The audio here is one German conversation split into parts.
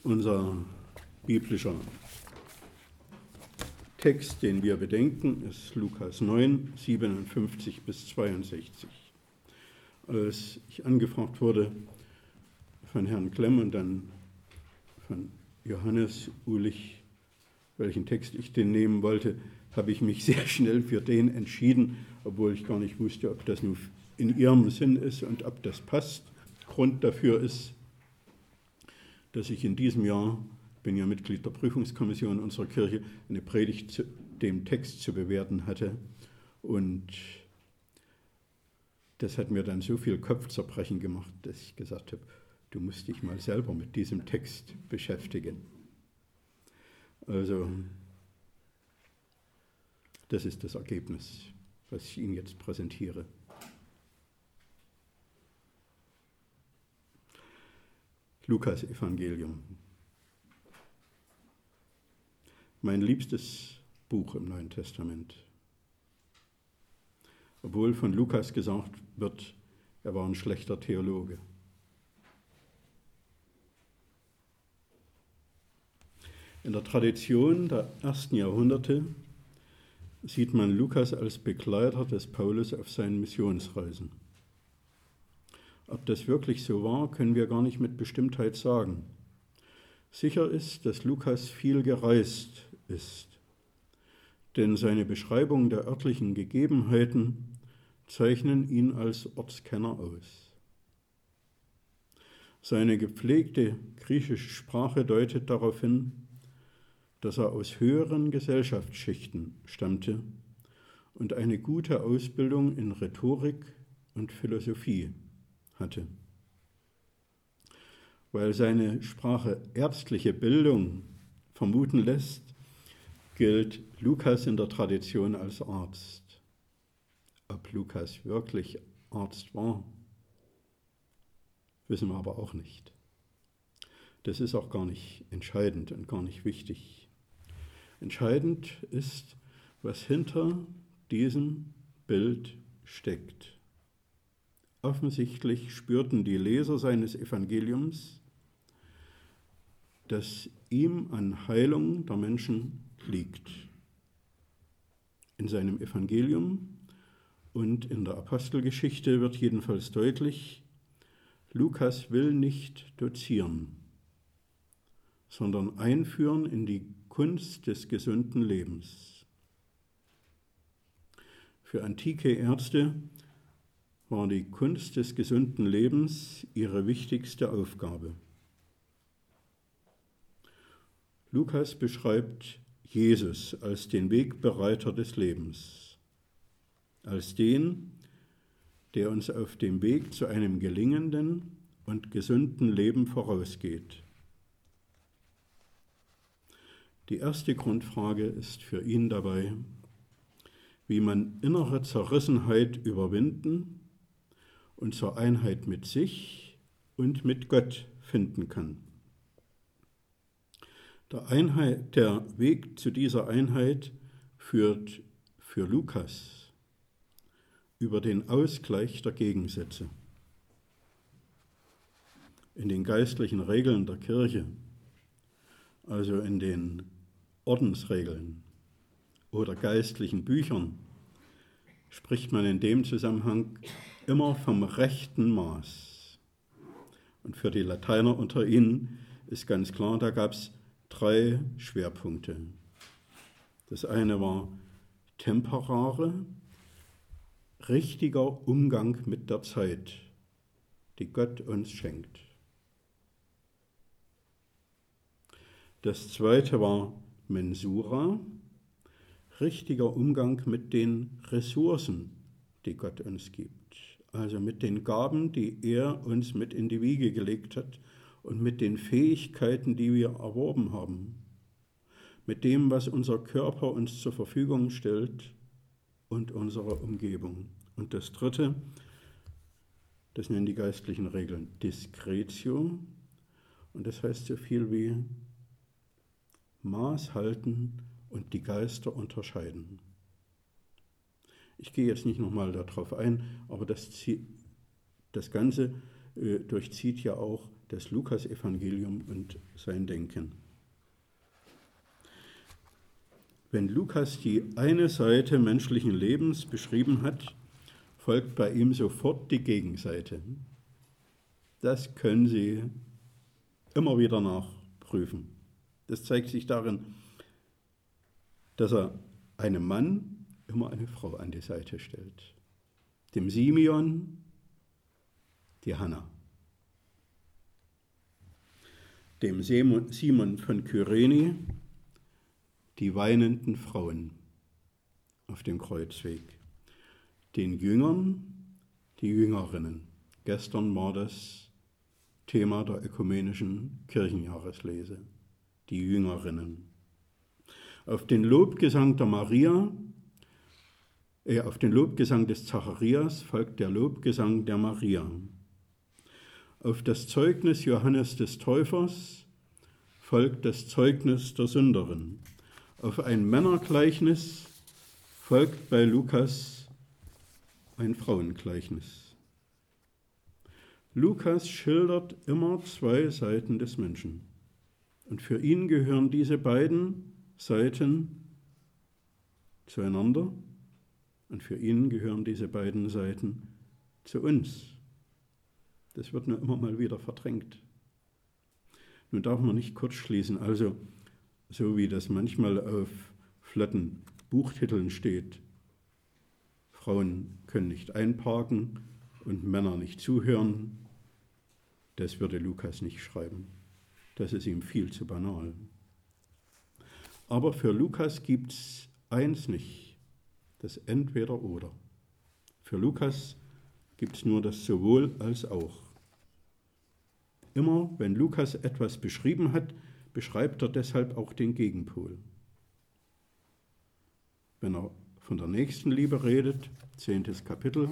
Unser biblischer Text, den wir bedenken, ist Lukas 9, 57 bis 62. Als ich angefragt wurde von Herrn Klemm und dann von Johannes Uhlich, welchen Text ich denn nehmen wollte, habe ich mich sehr schnell für den entschieden, obwohl ich gar nicht wusste, ob das nun in ihrem Sinn ist und ob das passt. Grund dafür ist, dass ich in diesem Jahr, bin ja Mitglied der Prüfungskommission unserer Kirche, eine Predigt zu dem Text zu bewerten hatte. Und das hat mir dann so viel Kopfzerbrechen gemacht, dass ich gesagt habe, du musst dich mal selber mit diesem Text beschäftigen. Also, das ist das Ergebnis, was ich Ihnen jetzt präsentiere. Lukas Evangelium. Mein liebstes Buch im Neuen Testament. Obwohl von Lukas gesagt wird, er war ein schlechter Theologe. In der Tradition der ersten Jahrhunderte sieht man Lukas als Begleiter des Paulus auf seinen Missionsreisen. Ob das wirklich so war, können wir gar nicht mit Bestimmtheit sagen. Sicher ist, dass Lukas viel gereist ist, denn seine Beschreibung der örtlichen Gegebenheiten zeichnen ihn als Ortskenner aus. Seine gepflegte griechische Sprache deutet darauf hin, dass er aus höheren Gesellschaftsschichten stammte und eine gute Ausbildung in Rhetorik und Philosophie hatte. Weil seine Sprache ärztliche Bildung vermuten lässt, gilt Lukas in der Tradition als Arzt. Ob Lukas wirklich Arzt war, wissen wir aber auch nicht. Das ist auch gar nicht entscheidend und gar nicht wichtig. Entscheidend ist, was hinter diesem Bild steckt. Offensichtlich spürten die Leser seines Evangeliums, dass ihm an Heilung der Menschen liegt. In seinem Evangelium und in der Apostelgeschichte wird jedenfalls deutlich, Lukas will nicht dozieren, sondern einführen in die Kunst des gesunden Lebens. Für antike Ärzte war die Kunst des gesunden Lebens ihre wichtigste Aufgabe. Lukas beschreibt Jesus als den Wegbereiter des Lebens, als den, der uns auf dem Weg zu einem gelingenden und gesunden Leben vorausgeht. Die erste Grundfrage ist für ihn dabei, wie man innere Zerrissenheit überwinden und zur Einheit mit sich und mit Gott finden kann. Der Weg zu dieser Einheit führt für Lukas über den Ausgleich der Gegensätze. In den geistlichen Regeln der Kirche, also in den Ordensregeln oder geistlichen Büchern, spricht man in dem Zusammenhang immer vom rechten Maß. Und für die Lateiner unter Ihnen ist ganz klar, da gab es 3 Schwerpunkte. Das eine war temporare, richtiger Umgang mit der Zeit, die Gott uns schenkt. Das zweite war Mensura, richtiger Umgang mit den Ressourcen, die Gott uns gibt. Also mit den Gaben, die er uns mit in die Wiege gelegt hat und mit den Fähigkeiten, die wir erworben haben. Mit dem, was unser Körper uns zur Verfügung stellt und unsere Umgebung. Und das dritte, das nennen die geistlichen Regeln Discretio. Und das heißt so viel wie Maß halten und die Geister unterscheiden. Ich gehe jetzt nicht nochmal darauf ein, aber das Ganze durchzieht ja auch das Lukas-Evangelium und sein Denken. Wenn Lukas die eine Seite menschlichen Lebens beschrieben hat, folgt bei ihm sofort die Gegenseite. Das können Sie immer wieder nachprüfen. Das zeigt sich darin, dass er einem Mann immer eine Frau an die Seite stellt. Dem Simeon die Hanna. Dem Simon von Kyrene die weinenden Frauen auf dem Kreuzweg. Den Jüngern die Jüngerinnen. Gestern war das Thema der ökumenischen Kirchenjahreslese. Die Jüngerinnen. Auf den Lobgesang der Maria, auf den Lobgesang des Zacharias folgt der Lobgesang der Maria. Auf das Zeugnis Johannes des Täufers folgt das Zeugnis der Sünderin. Auf ein Männergleichnis folgt bei Lukas ein Frauengleichnis. Lukas schildert immer zwei Seiten des Menschen. Und für ihn gehören diese beiden Seiten zueinander und für ihn gehören diese beiden Seiten zu uns. Das wird nur immer mal wieder verdrängt. Nun darf man nicht kurz schließen, also so wie das manchmal auf flotten Buchtiteln steht, Frauen können nicht einparken und Männer nicht zuhören, das würde Lukas nicht schreiben. Das ist ihm viel zu banal. Aber für Lukas gibt es eins nicht, das Entweder-Oder. Für Lukas gibt es nur das Sowohl als auch. Immer wenn Lukas etwas beschrieben hat, beschreibt er deshalb auch den Gegenpol. Wenn er von der Nächstenliebe redet, 10. Kapitel,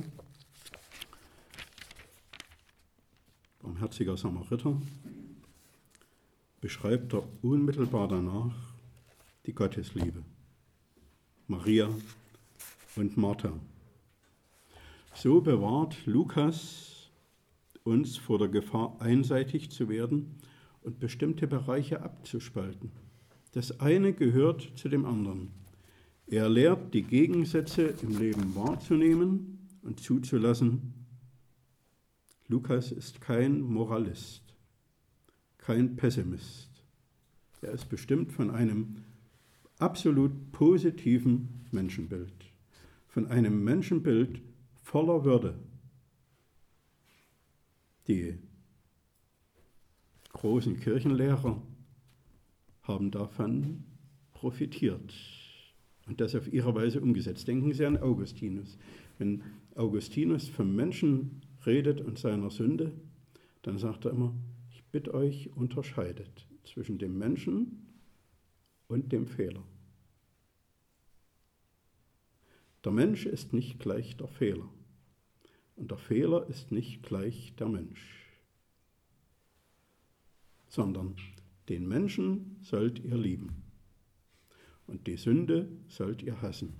barmherziger Samariter, beschreibt er unmittelbar danach die Gottesliebe, Maria und Martha. So bewahrt Lukas uns vor der Gefahr, einseitig zu werden und bestimmte Bereiche abzuspalten. Das eine gehört zu dem anderen. Er lehrt, die Gegensätze im Leben wahrzunehmen und zuzulassen. Lukas ist kein Moralist, kein Pessimist. Er ist bestimmt von einem absolut positiven Menschenbild, von einem Menschenbild voller Würde. Die großen Kirchenlehrer haben davon profitiert und das auf ihre Weise umgesetzt. Denken Sie an Augustinus. Wenn Augustinus vom Menschen redet und seiner Sünde, dann sagt er immer, ich bitte euch, unterscheidet zwischen dem Menschen und dem Fehler. Der Mensch ist nicht gleich der Fehler und der Fehler ist nicht gleich der Mensch, sondern den Menschen sollt ihr lieben und die Sünde sollt ihr hassen.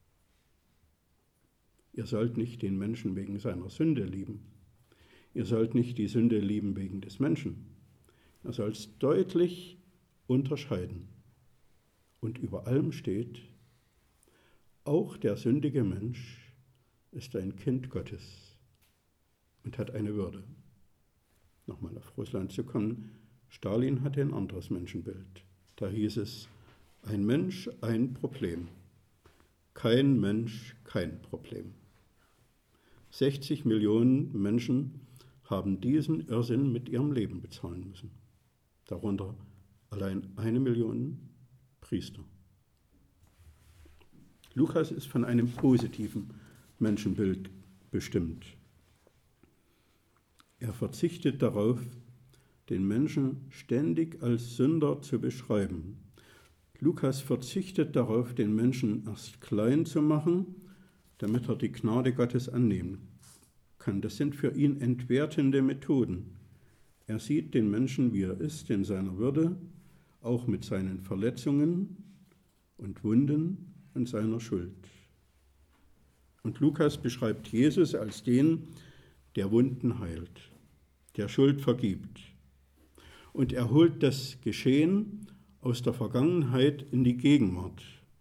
Ihr sollt nicht den Menschen wegen seiner Sünde lieben. Ihr sollt nicht die Sünde lieben wegen des Menschen. Ihr sollt es deutlich unterscheiden. Und über allem steht, auch der sündige Mensch ist ein Kind Gottes und hat eine Würde. Nochmal auf Russland zu kommen, Stalin hatte ein anderes Menschenbild. Da hieß es, ein Mensch, ein Problem. Kein Mensch, kein Problem. 60 Millionen Menschen haben diesen Irrsinn mit ihrem Leben bezahlen müssen. Darunter allein 1 Million Priester. Lukas ist von einem positiven Menschenbild bestimmt. Er verzichtet darauf, den Menschen ständig als Sünder zu beschreiben. Lukas verzichtet darauf, den Menschen erst klein zu machen, damit er die Gnade Gottes annehmen kann. Das sind für ihn entwertende Methoden. Er sieht den Menschen, wie er ist, in seiner Würde, auch mit seinen Verletzungen und Wunden und seiner Schuld. Und Lukas beschreibt Jesus als den, der Wunden heilt, der Schuld vergibt, und er holt das Geschehen aus der Vergangenheit in die Gegenwart.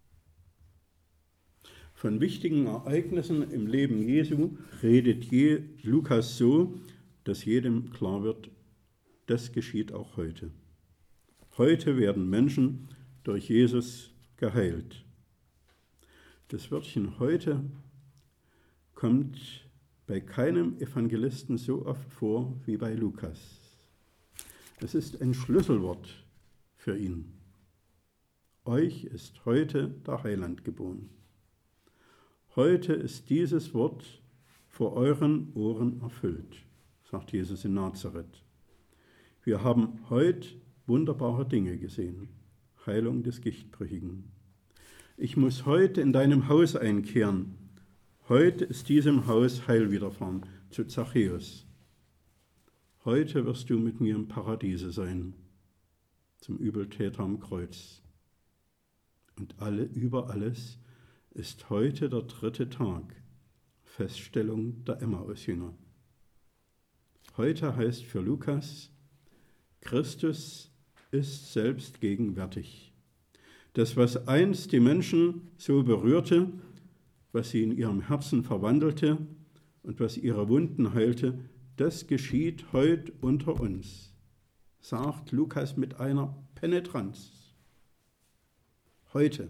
Von wichtigen Ereignissen im Leben Jesu redet Lukas so, dass jedem klar wird, das geschieht auch heute. Heute werden Menschen durch Jesus geheilt. Das Wörtchen heute kommt bei keinem Evangelisten so oft vor wie bei Lukas. Es ist ein Schlüsselwort für ihn. Euch ist heute der Heiland geboren. Heute ist dieses Wort vor euren Ohren erfüllt, sagt Jesus in Nazareth. Wir haben heute wunderbare Dinge gesehen. Heilung des Gichtbrüchigen. Ich muss heute in deinem Haus einkehren. Heute ist diesem Haus Heil widerfahren, zu Zachäus. Heute wirst du mit mir im Paradiese sein, zum Übeltäter am Kreuz. Und über alles ist heute der 3. Tag, Feststellung der Emmaus-Jünger. Heute heißt für Lukas, Christus ist selbst gegenwärtig. Das, was einst die Menschen so berührte, was sie in ihrem Herzen verwandelte und was ihre Wunden heilte, das geschieht heute unter uns, sagt Lukas mit einer Penetranz. Heute.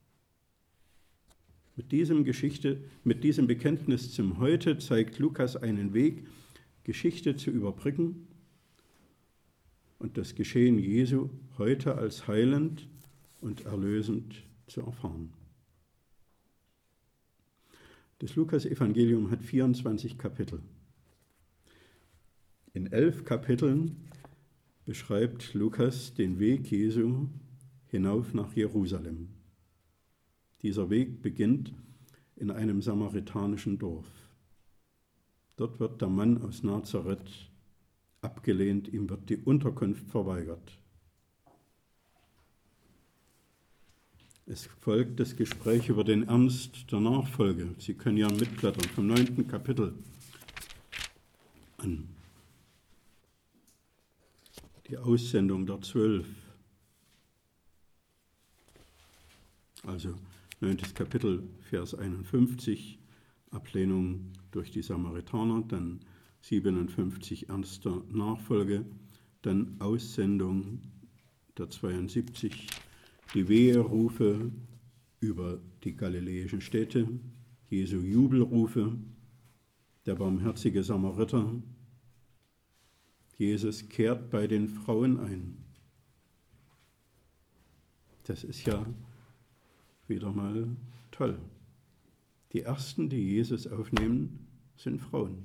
Mit diesem Bekenntnis zum Heute zeigt Lukas einen Weg, Geschichte zu überbrücken und das Geschehen Jesu heute als heilend und erlösend zu erfahren. Das Lukas-Evangelium hat 24 Kapitel. In 11 Kapiteln beschreibt Lukas den Weg Jesu hinauf nach Jerusalem. Dieser Weg beginnt in einem samaritanischen Dorf. Dort wird der Mann aus Nazareth abgelehnt, ihm wird die Unterkunft verweigert. Es folgt das Gespräch über den Ernst der Nachfolge. Sie können ja mitblättern vom 9. Kapitel an. Die Aussendung der 12. Also 9. Kapitel, Vers 51, Ablehnung durch die Samaritaner, dann 57 Ernst der Nachfolge, dann Aussendung der 72, die Weherufe über die galiläischen Städte, Jesu Jubelrufe, der barmherzige Samariter. Jesus kehrt bei den Frauen ein. Das ist ja wieder mal toll. Die ersten, die Jesus aufnehmen, sind Frauen.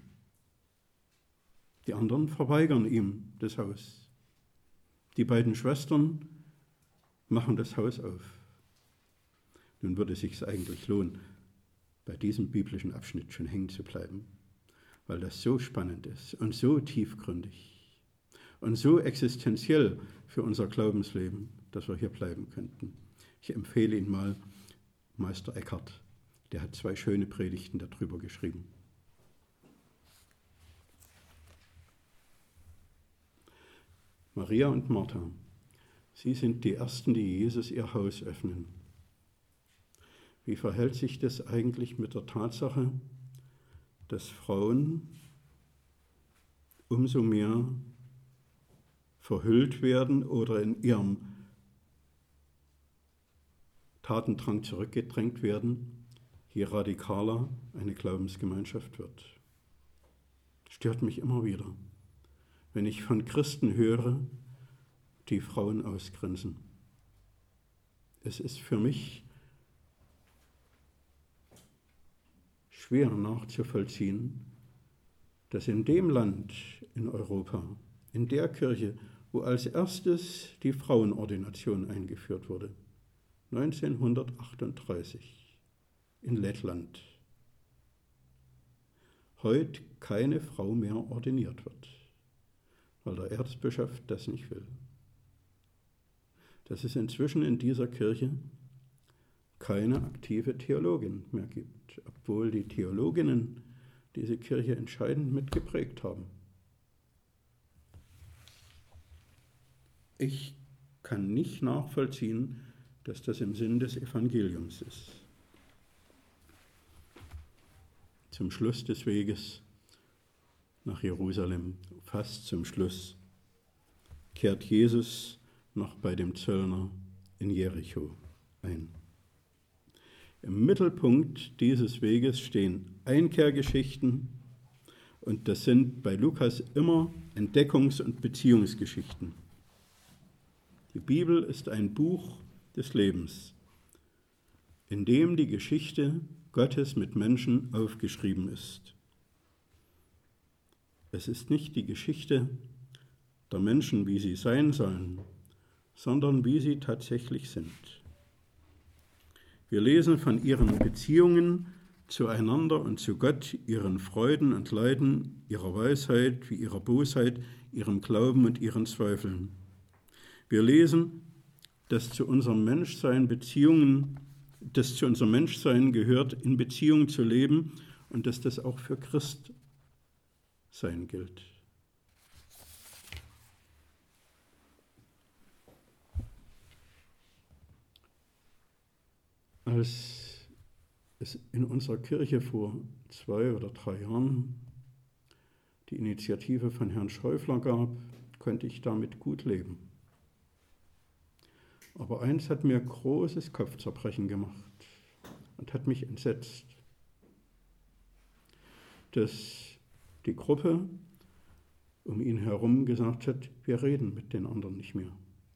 Die anderen verweigern ihm das Haus. Die beiden Schwestern machen das Haus auf. Nun würde es sich eigentlich lohnen, bei diesem biblischen Abschnitt schon hängen zu bleiben, weil das so spannend ist und so tiefgründig und so existenziell für unser Glaubensleben, dass wir hier bleiben könnten. Ich empfehle Ihnen mal Meister Eckhart, der hat 2 schöne Predigten darüber geschrieben. Maria und Martha, sie sind die Ersten, die Jesus ihr Haus öffnen. Wie verhält sich das eigentlich mit der Tatsache, dass Frauen umso mehr verhüllt werden oder in ihrem Tatendrang zurückgedrängt werden, je radikaler eine Glaubensgemeinschaft wird? Stört mich immer wieder, wenn ich von Christen höre, die Frauen ausgrenzen. Es ist für mich schwer nachzuvollziehen, dass in dem Land in Europa, in der Kirche, wo als erstes die Frauenordination eingeführt wurde, 1938 in Lettland, heute keine Frau mehr ordiniert wird, weil der Erzbischof das nicht will. Dass es inzwischen in dieser Kirche keine aktive Theologin mehr gibt, obwohl die Theologinnen diese Kirche entscheidend mitgeprägt haben. Ich kann nicht nachvollziehen, dass das im Sinn des Evangeliums ist. Zum Schluss des Weges nach Jerusalem, fast zum Schluss, kehrt Jesus noch bei dem Zöllner in Jericho ein. Im Mittelpunkt dieses Weges stehen Einkehrgeschichten und das sind bei Lukas immer Entdeckungs- und Beziehungsgeschichten. Die Bibel ist ein Buch des Lebens, in dem die Geschichte Gottes mit Menschen aufgeschrieben ist. Es ist nicht die Geschichte der Menschen, wie sie sein sollen, sondern wie sie tatsächlich sind. Wir lesen von ihren Beziehungen zueinander und zu Gott, ihren Freuden und Leiden, ihrer Weisheit wie ihrer Bosheit, ihrem Glauben und ihren Zweifeln. Wir lesen, dass zu unserem Menschsein gehört, in Beziehung zu leben und dass das auch für Christsein gilt. Als es in unserer Kirche vor 2 oder 3 Jahren die Initiative von Herrn Schäufler gab, konnte ich damit gut leben. Aber eins hat mir großes Kopfzerbrechen gemacht und hat mich entsetzt, dass die Gruppe um ihn herum gesagt hat, wir reden mit den anderen nicht mehr.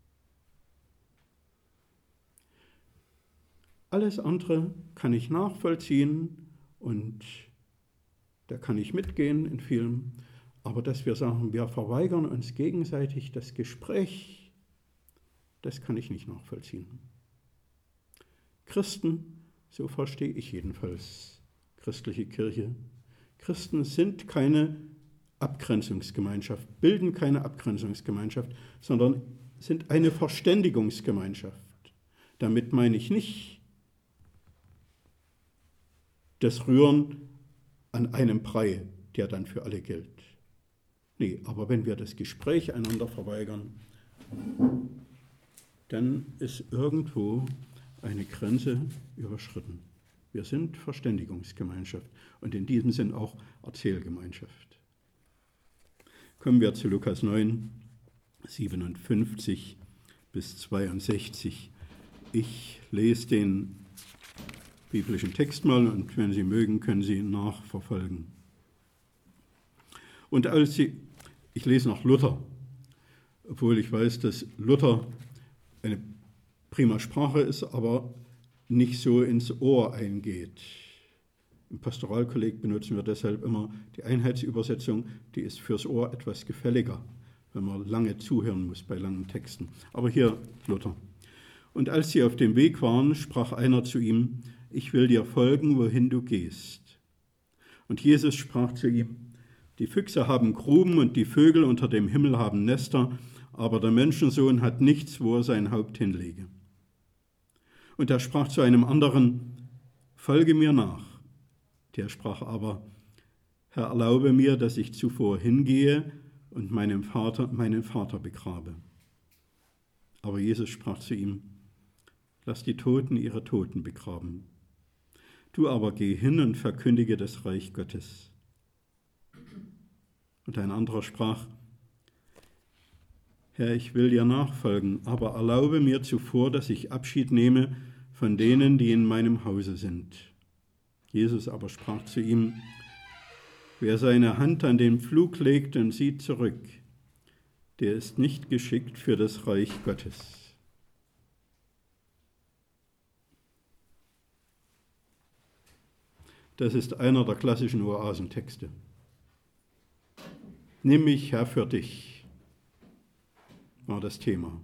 Alles andere kann ich nachvollziehen und da kann ich mitgehen in vielem, aber dass wir sagen, wir verweigern uns gegenseitig das Gespräch, das kann ich nicht nachvollziehen. Christen, so verstehe ich jedenfalls christliche Kirche, Christen sind keine Abgrenzungsgemeinschaft, bilden keine Abgrenzungsgemeinschaft, sondern sind eine Verständigungsgemeinschaft. Damit meine ich nicht das Rühren an einem Brei, der dann für alle gilt. Nee, aber wenn wir das Gespräch einander verweigern, dann ist irgendwo eine Grenze überschritten. Wir sind Verständigungsgemeinschaft und in diesem Sinn auch Erzählgemeinschaft. Kommen wir zu Lukas 9, 57 bis 62. Ich lese den biblischen Text mal und wenn Sie mögen, können Sie ihn nachverfolgen. Und ich lese nach Luther, obwohl ich weiß, dass Luther eine prima Sprache ist, aber nicht so ins Ohr eingeht. Im Pastoralkolleg benutzen wir deshalb immer die Einheitsübersetzung, die ist fürs Ohr etwas gefälliger, wenn man lange zuhören muss bei langen Texten. Aber hier Luther. Und als sie auf dem Weg waren, sprach einer zu ihm, ich will dir folgen, wohin du gehst. Und Jesus sprach zu ihm, die Füchse haben Gruben und die Vögel unter dem Himmel haben Nester, aber der Menschensohn hat nichts, wo er sein Haupt hinlege. Und er sprach zu einem anderen, folge mir nach. Der sprach aber, Herr, erlaube mir, dass ich zuvor hingehe und meinen Vater begrabe. Aber Jesus sprach zu ihm, lass die Toten ihre Toten begraben. Du aber geh hin und verkündige das Reich Gottes. Und ein anderer sprach, Herr, ich will dir nachfolgen, aber erlaube mir zuvor, dass ich Abschied nehme von denen, die in meinem Hause sind. Jesus aber sprach zu ihm, wer seine Hand an den Pflug legt und sieht zurück, der ist nicht geschickt für das Reich Gottes. Das ist einer der klassischen Oasentexte. Nimm mich, Herr, für dich, war das Thema.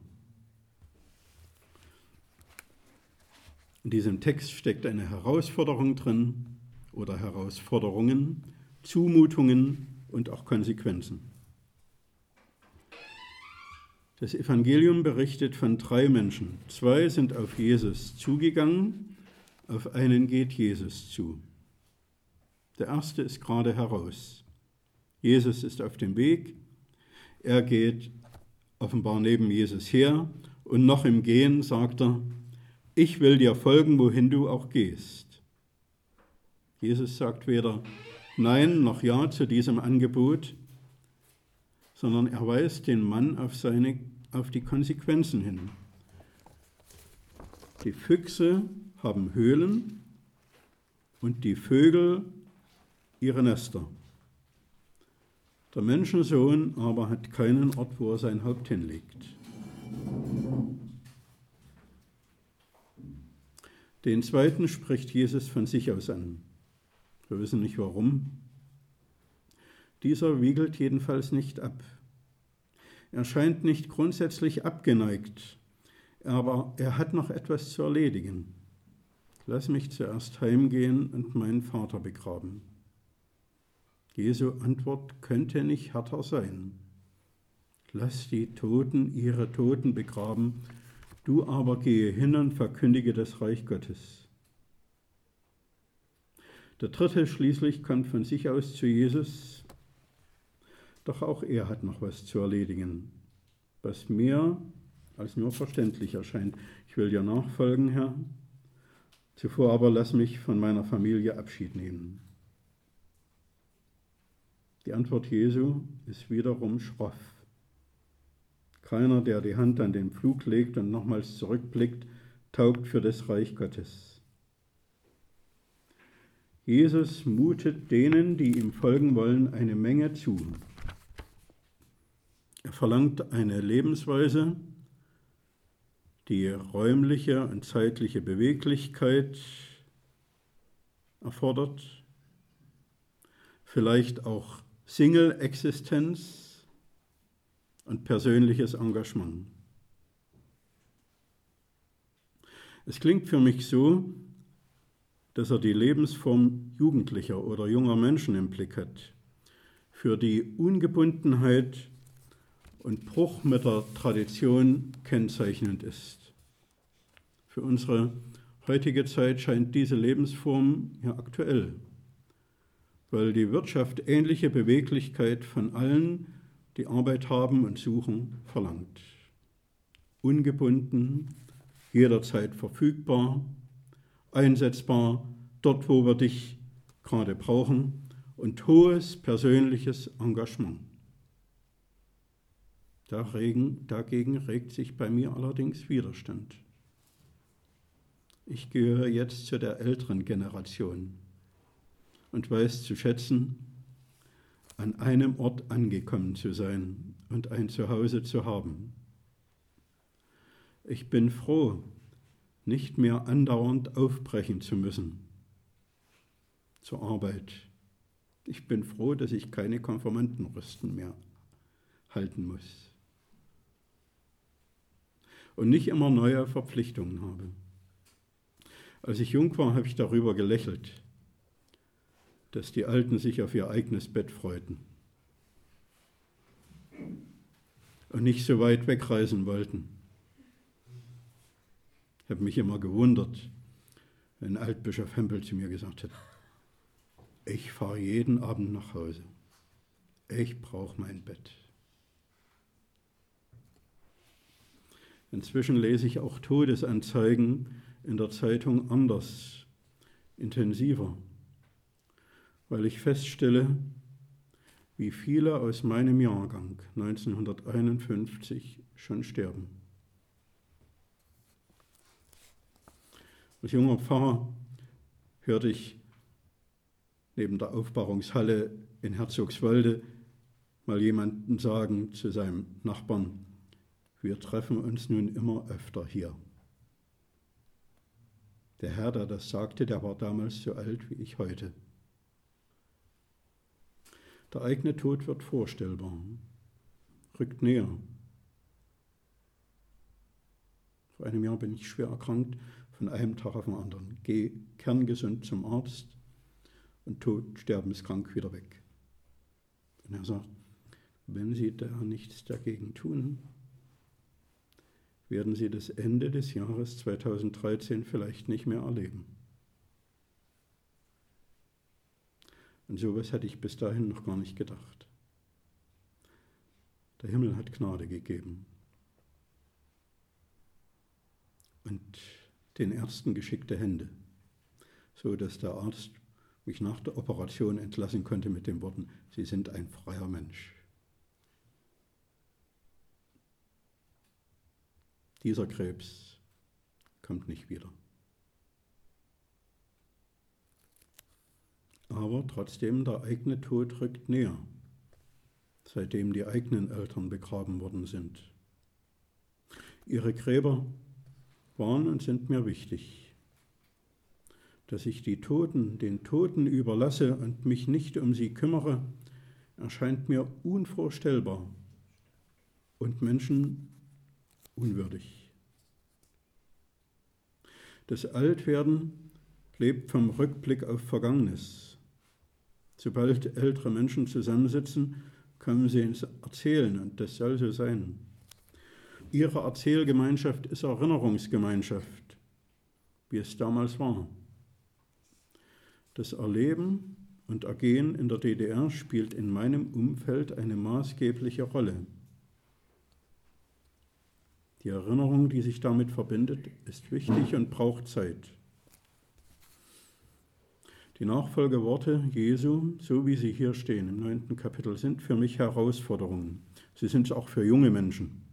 In diesem Text steckt eine Herausforderung drin oder Herausforderungen, Zumutungen und auch Konsequenzen. Das Evangelium berichtet von 3 Menschen. 2 sind auf Jesus zugegangen, auf einen geht Jesus zu. Der erste ist gerade heraus. Jesus ist auf dem Weg, er geht offenbar neben Jesus her, und noch im Gehen sagt er, ich will dir folgen, wohin du auch gehst. Jesus sagt weder Nein noch Ja zu diesem Angebot, sondern er weist den Mann auf die Konsequenzen hin. Die Füchse haben Höhlen und die Vögel ihre Nester. Der Menschensohn aber hat keinen Ort, wo er sein Haupt hinlegt. Den zweiten spricht Jesus von sich aus an. Wir wissen nicht warum. Dieser wiegelt jedenfalls nicht ab. Er scheint nicht grundsätzlich abgeneigt, aber er hat noch etwas zu erledigen. Lass mich zuerst heimgehen und meinen Vater begraben. Jesu Antwort könnte nicht härter sein. Lass die Toten ihre Toten begraben, du aber gehe hin und verkündige das Reich Gottes. Der dritte schließlich kommt von sich aus zu Jesus, doch auch er hat noch was zu erledigen, was mir als nur verständlich erscheint. Ich will dir nachfolgen, Herr, zuvor aber lass mich von meiner Familie Abschied nehmen. Die Antwort Jesu ist wiederum schroff. Keiner, der die Hand an den Pflug legt und nochmals zurückblickt, taugt für das Reich Gottes. Jesus mutet denen, die ihm folgen wollen, eine Menge zu. Er verlangt eine Lebensweise, die räumliche und zeitliche Beweglichkeit erfordert, vielleicht auch Single-Existenz und persönliches Engagement. Es klingt für mich so, dass er die Lebensform Jugendlicher oder junger Menschen im Blick hat, für die Ungebundenheit und Bruch mit der Tradition kennzeichnend ist. Für unsere heutige Zeit scheint diese Lebensform ja aktuell, weil die Wirtschaft ähnliche Beweglichkeit von allen, die Arbeit haben und suchen, verlangt. Ungebunden, jederzeit verfügbar, einsetzbar, dort, wo wir dich gerade brauchen, und hohes persönliches Engagement. Dagegen regt sich bei mir allerdings Widerstand. Ich gehöre jetzt zu der älteren Generation und weiß zu schätzen, an einem Ort angekommen zu sein und ein Zuhause zu haben. Ich bin froh, nicht mehr andauernd aufbrechen zu müssen zur Arbeit. Ich bin froh, dass ich keine Konfirmandenrüsten mehr halten muss und nicht immer neue Verpflichtungen habe. Als ich jung war, habe ich darüber gelächelt, dass die Alten sich auf ihr eigenes Bett freuten und nicht so weit wegreisen wollten. Ich habe mich immer gewundert, wenn Altbischof Hempel zu mir gesagt hat, ich fahre jeden Abend nach Hause. Ich brauche mein Bett. Inzwischen lese ich auch Todesanzeigen in der Zeitung anders, intensiver, weil ich feststelle, wie viele aus meinem Jahrgang 1951 schon sterben. Als junger Pfarrer hörte ich neben der Aufbahrungshalle in Herzogswalde mal jemanden sagen zu seinem Nachbarn, wir treffen uns nun immer öfter hier. Der Herr, der das sagte, der war damals so alt wie ich heute. Der eigene Tod wird vorstellbar, rückt näher. Vor einem Jahr bin ich schwer erkrankt, von einem Tag auf den anderen. Gehe kerngesund zum Arzt und tot, sterbenskrank wieder weg. Und er sagt, wenn Sie da nichts dagegen tun, werden Sie das Ende des Jahres 2013 vielleicht nicht mehr erleben. Und sowas hatte ich bis dahin noch gar nicht gedacht. Der Himmel hat Gnade gegeben. den Ärzten geschickte Hände, so dass der Arzt mich nach der Operation entlassen konnte mit den Worten: Sie sind ein freier Mensch. Dieser Krebs kommt nicht wieder. Aber trotzdem, der eigene Tod rückt näher, seitdem die eigenen Eltern begraben worden sind. Ihre Gräber waren und sind mir wichtig. Dass ich den Toten überlasse und mich nicht um sie kümmere, erscheint mir unvorstellbar und Menschen unwürdig. Das Altwerden lebt vom Rückblick auf Vergangenes. Sobald ältere Menschen zusammensitzen, kommen sie ins Erzählen, und das soll so sein. Ihre Erzählgemeinschaft ist Erinnerungsgemeinschaft, wie es damals war. Das Erleben und Ergehen in der DDR spielt in meinem Umfeld eine maßgebliche Rolle. Die Erinnerung, die sich damit verbindet, ist wichtig und braucht Zeit. Die Nachfolgeworte Jesu, so wie sie hier stehen im 9. Kapitel, sind für mich Herausforderungen. Sie sind es auch für junge Menschen.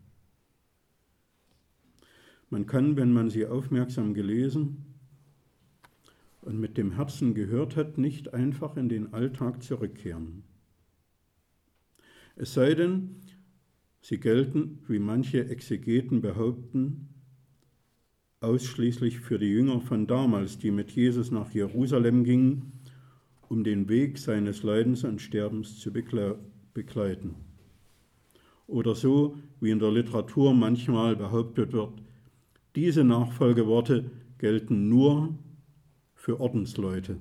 Man kann, wenn man sie aufmerksam gelesen und mit dem Herzen gehört hat, nicht einfach in den Alltag zurückkehren. Es sei denn, sie gelten, wie manche Exegeten behaupten, ausschließlich für die Jünger von damals, die mit Jesus nach Jerusalem gingen, um den Weg seines Leidens und Sterbens zu begleiten. Oder so, wie in der Literatur manchmal behauptet wird, diese Nachfolgeworte gelten nur für Ordensleute.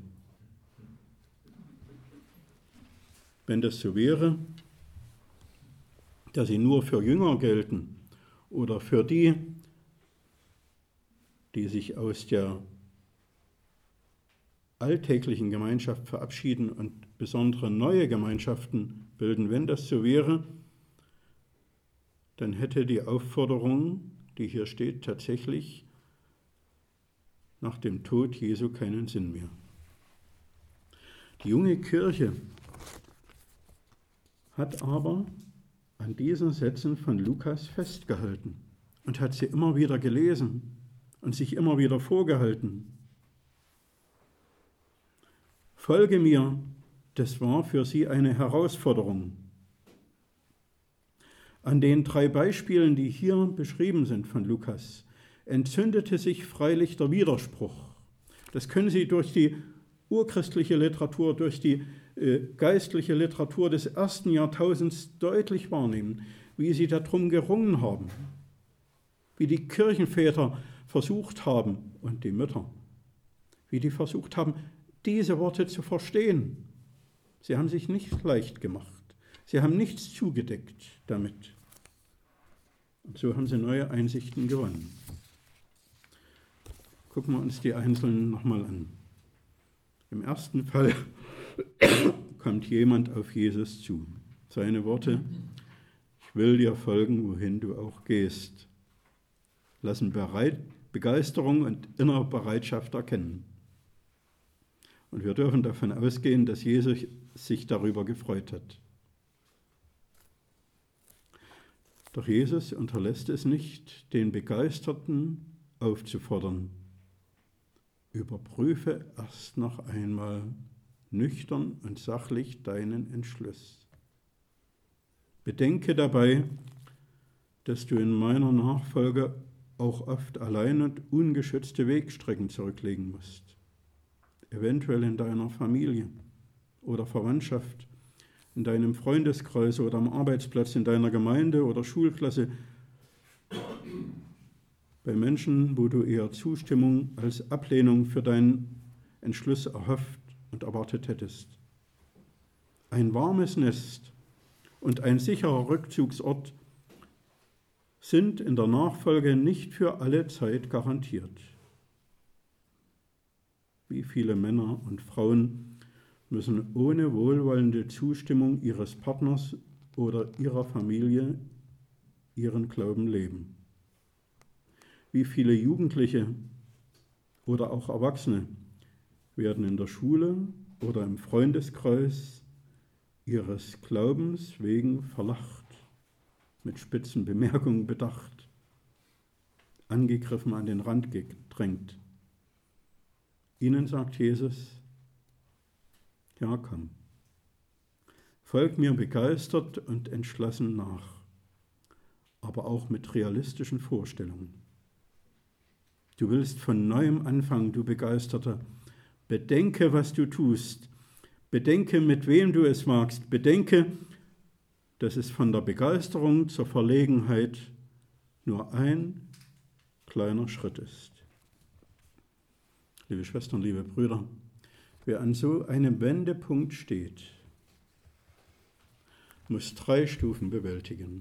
Wenn das so wäre, dass sie nur für Jünger gelten oder für die sich aus der alltäglichen Gemeinschaft verabschieden und besondere neue Gemeinschaften bilden, wenn das so wäre, dann hätte die Aufforderung, die hier steht, tatsächlich nach dem Tod Jesu keinen Sinn mehr. Die junge Kirche hat aber an diesen Sätzen von Lukas festgehalten und hat sie immer wieder gelesen und sich immer wieder vorgehalten. Folge mir, das war für sie eine Herausforderung. An den 3 Beispielen, die hier beschrieben sind von Lukas, entzündete sich freilich der Widerspruch. Das können Sie durch die urchristliche Literatur, durch die geistliche Literatur des 1. Jahrtausends deutlich wahrnehmen, wie sie darum gerungen haben, wie die Kirchenväter versucht haben und die Mütter, wie die versucht haben, diese Worte zu verstehen. Sie haben sich nicht leicht gemacht. Sie haben nichts zugedeckt damit. Und so haben sie neue Einsichten gewonnen. Gucken wir uns die einzelnen nochmal an. Im ersten Fall kommt jemand auf Jesus zu. Seine Worte: Ich will dir folgen, wohin du auch gehst, lassen Begeisterung und innere Bereitschaft erkennen. Und wir dürfen davon ausgehen, dass Jesus sich darüber gefreut hat. Doch Jesus unterlässt es nicht, den Begeisterten aufzufordern: Überprüfe erst noch einmal nüchtern und sachlich deinen Entschluss. Bedenke dabei, dass du in meiner Nachfolge auch oft allein und ungeschützte Wegstrecken zurücklegen musst. Eventuell in deiner Familie oder Verwandtschaft, in deinem Freundeskreis oder am Arbeitsplatz, in deiner Gemeinde oder Schulklasse, bei Menschen, wo du eher Zustimmung als Ablehnung für deinen Entschluss erhofft und erwartet hättest. Ein warmes Nest und ein sicherer Rückzugsort sind in der Nachfolge nicht für alle Zeit garantiert. Wie viele Männer und Frauen müssen ohne wohlwollende Zustimmung ihres Partners oder ihrer Familie ihren Glauben leben? Wie viele Jugendliche oder auch Erwachsene werden in der Schule oder im Freundeskreis ihres Glaubens wegen verlacht, mit spitzen Bemerkungen bedacht, angegriffen, an den Rand gedrängt. Ihnen sagt Jesus, ja, komm, folg mir begeistert und entschlossen nach, aber auch mit realistischen Vorstellungen. Du willst von neuem anfangen, du Begeisterter. Bedenke, was du tust. Bedenke, mit wem du es wagst. Bedenke, dass es von der Begeisterung zur Verlegenheit nur ein kleiner Schritt ist. Liebe Schwestern, liebe Brüder, wer an so einem Wendepunkt steht, muss 3 Stufen bewältigen.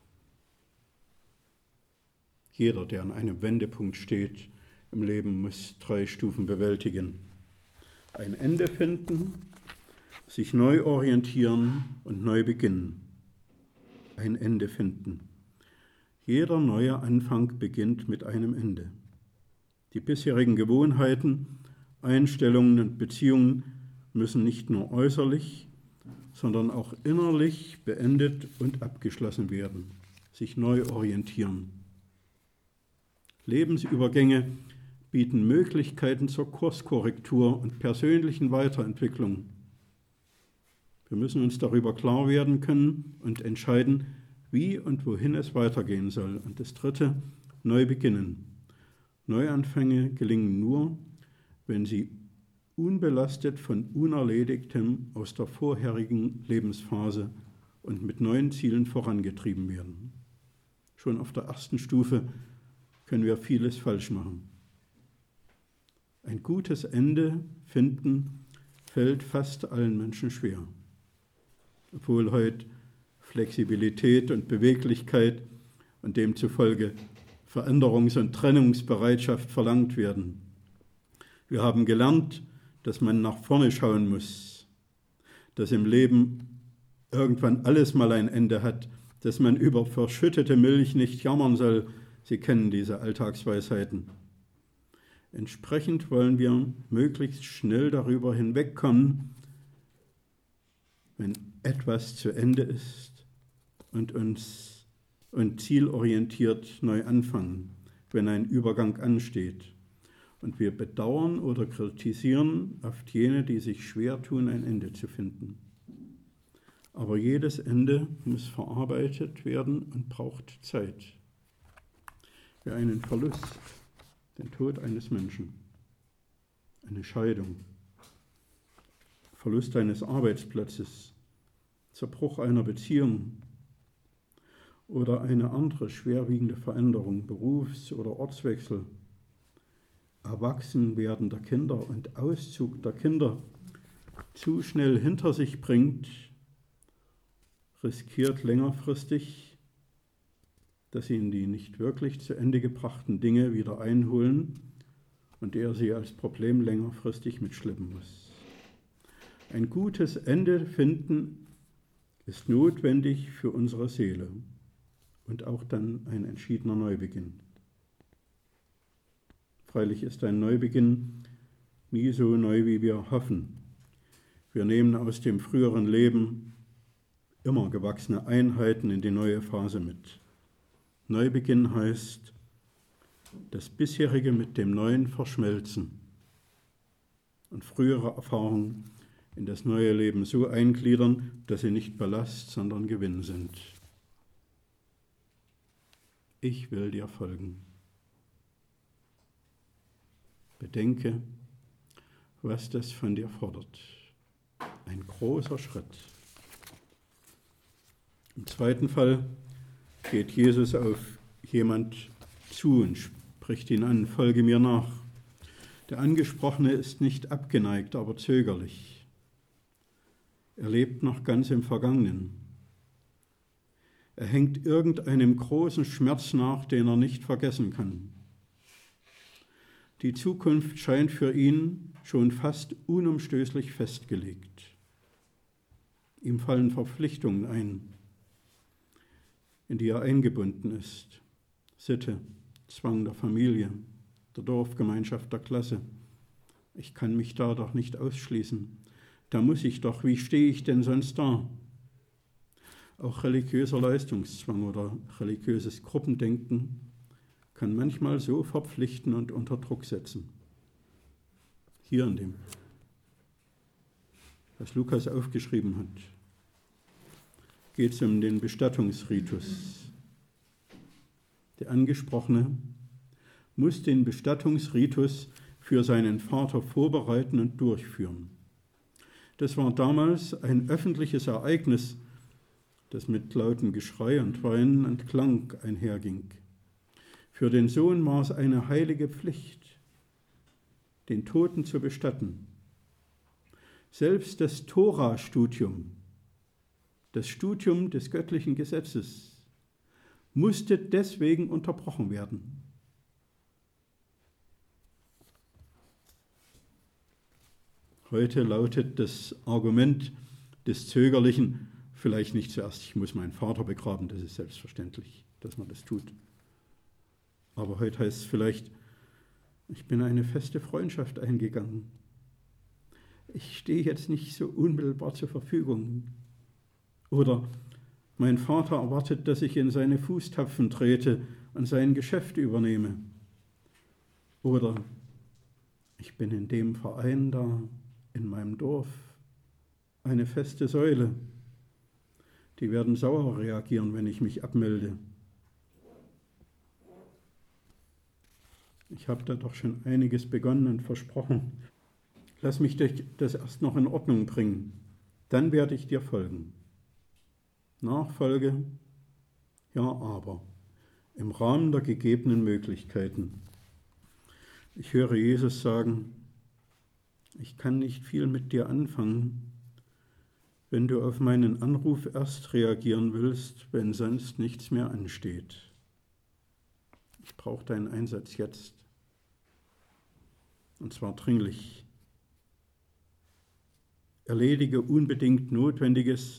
Jeder, der an einem Wendepunkt steht im Leben, muss 3 Stufen bewältigen. Ein Ende finden, sich neu orientieren und neu beginnen. Ein Ende finden. Jeder neue Anfang beginnt mit einem Ende. Die bisherigen Gewohnheiten, Einstellungen und Beziehungen müssen nicht nur äußerlich, sondern auch innerlich beendet und abgeschlossen werden, sich neu orientieren. Lebensübergänge bieten Möglichkeiten zur Kurskorrektur und persönlichen Weiterentwicklung. Wir müssen uns darüber klar werden können und entscheiden, wie und wohin es weitergehen soll. Und das 3, neu beginnen. Neuanfänge gelingen nur, wenn sie unbelastet von Unerledigtem aus der vorherigen Lebensphase und mit neuen Zielen vorangetrieben werden. Schon auf der ersten Stufe können wir vieles falsch machen. Ein gutes Ende finden fällt fast allen Menschen schwer. Obwohl heute Flexibilität und Beweglichkeit und demzufolge Veränderungs- und Trennungsbereitschaft verlangt werden. Wir haben gelernt, dass man nach vorne schauen muss, dass im Leben irgendwann alles mal ein Ende hat, dass man über verschüttete Milch nicht jammern soll. Sie kennen diese Alltagsweisheiten. Entsprechend wollen wir möglichst schnell darüber hinwegkommen, wenn etwas zu Ende ist und zielorientiert neu anfangen, wenn ein Übergang ansteht. Und wir bedauern oder kritisieren oft jene, die sich schwer tun, ein Ende zu finden. Aber jedes Ende muss verarbeitet werden und braucht Zeit. Für einen Verlust, den Tod eines Menschen, eine Scheidung, Verlust eines Arbeitsplatzes, Zerbruch einer Beziehung oder eine andere schwerwiegende Veränderung, Berufs- oder Ortswechsel, Erwachsenwerden der Kinder und Auszug der Kinder zu schnell hinter sich bringt, riskiert längerfristig, dass ihn die nicht wirklich zu Ende gebrachten Dinge wieder einholen und er sie als Problem längerfristig mitschleppen muss. Ein gutes Ende finden ist notwendig für unsere Seele und auch dann ein entschiedener Neubeginn. Freilich ist ein Neubeginn nie so neu, wie wir hoffen. Wir nehmen aus dem früheren Leben immer gewachsene Einheiten in die neue Phase mit. Neubeginn heißt, das bisherige mit dem Neuen verschmelzen und frühere Erfahrungen in das neue Leben so eingliedern, dass sie nicht Ballast, sondern Gewinn sind. Ich will dir folgen. Bedenke, was das von dir fordert. Ein großer Schritt. Im zweiten Fall geht Jesus auf jemand zu und spricht ihn an, folge mir nach. Der Angesprochene ist nicht abgeneigt, aber zögerlich. Er lebt noch ganz im Vergangenen. Er hängt irgendeinem großen Schmerz nach, den er nicht vergessen kann. Die Zukunft scheint für ihn schon fast unumstößlich festgelegt. Ihm fallen Verpflichtungen ein, in die er eingebunden ist. Sitte, Zwang der Familie, der Dorfgemeinschaft, der Klasse. Ich kann mich da doch nicht ausschließen. Da muss ich doch, wie stehe ich denn sonst da? Auch religiöser Leistungszwang oder religiöses Gruppendenken kann manchmal so verpflichten und unter Druck setzen. Hier in dem, was Lukas aufgeschrieben hat, geht es um den Bestattungsritus. Der Angesprochene muss den Bestattungsritus für seinen Vater vorbereiten und durchführen. Das war damals ein öffentliches Ereignis, das mit lautem Geschrei und Weinen und Klang einherging. Für den Sohn war es eine heilige Pflicht, den Toten zu bestatten. Selbst das Tora-Studium, das Studium des göttlichen Gesetzes, musste deswegen unterbrochen werden. Heute lautet das Argument des Zögerlichen, vielleicht nicht zuerst, ich muss meinen Vater begraben, das ist selbstverständlich, dass man das tut. Aber heute heißt es vielleicht, ich bin eine feste Freundschaft eingegangen. Ich stehe jetzt nicht so unmittelbar zur Verfügung. Oder mein Vater erwartet, dass ich in seine Fußtapfen trete und sein Geschäft übernehme. Oder ich bin in dem Verein da, in meinem Dorf, eine feste Säule. Die werden sauer reagieren, wenn ich mich abmelde. Ich habe da doch schon einiges begonnen und versprochen. Lass mich das erst noch in Ordnung bringen. Dann werde ich dir folgen. Nachfolge, ja, aber im Rahmen der gegebenen Möglichkeiten. Ich höre Jesus sagen, ich kann nicht viel mit dir anfangen, wenn du auf meinen Anruf erst reagieren willst, wenn sonst nichts mehr ansteht. Ich brauche deinen Einsatz jetzt. Und zwar dringlich. Erledige unbedingt Notwendiges,